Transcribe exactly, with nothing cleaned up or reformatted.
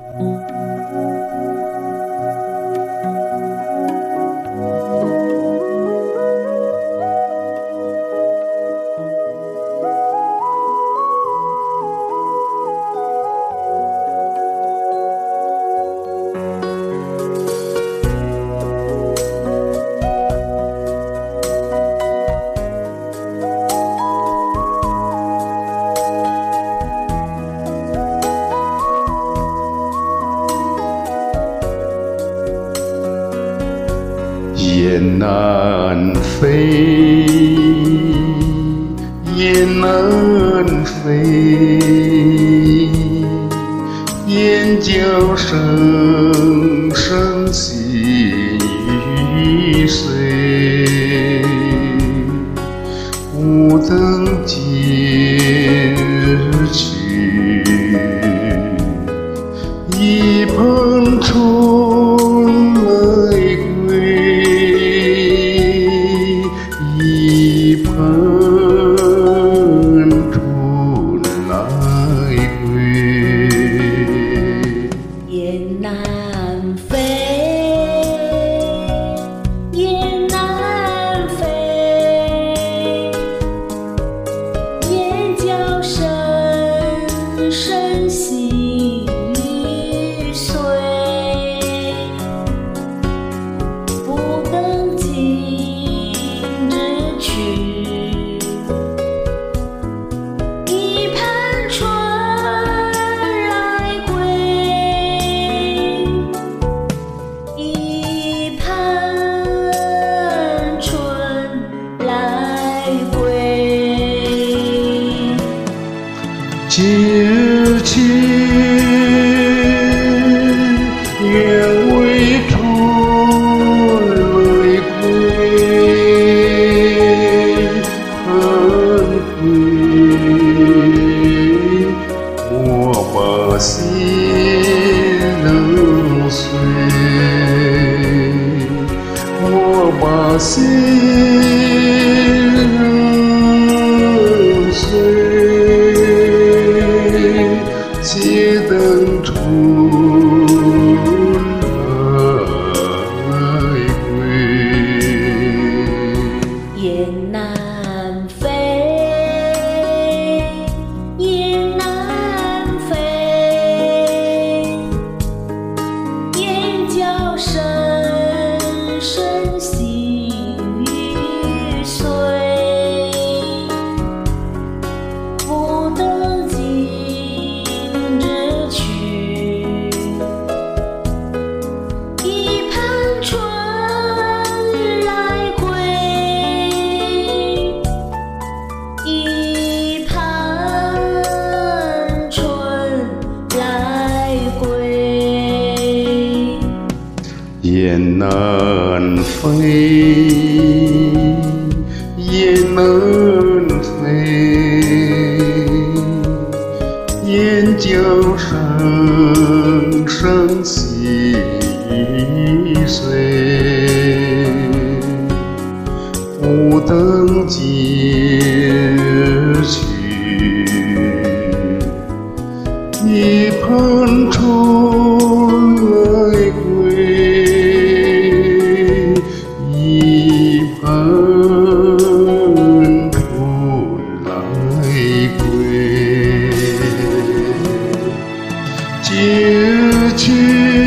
雁南飞，雁南飞，雁叫声声细雨碎，不等今日去，一捧春来归。一捧春来归， 雁南飞，雁南飞，雁叫声声细雨碎，不等今日去，一捧春来归，一捧春来归。 今日起，愿为春来归。我把心揉碎，我把心揉碎，且等春来归。 雁南飞，雁南飞，雁叫声声细雨碎，不等今日去，一捧春来归，一捧春来归。 雁南飞，雁南飞，雁叫声声细雨碎，不等今日去，一捧春来归。一捧春来归，今日起。